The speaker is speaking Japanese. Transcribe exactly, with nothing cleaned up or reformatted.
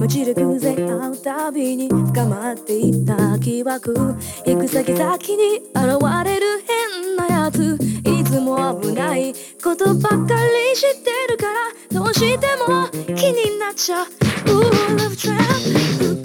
街で偶然会うたびに深まっていった疑惑、行く先々に現れる変なやつ、いつも危ないことばっかりしてるからどうしても気になっちゃう。 Ooh, love trap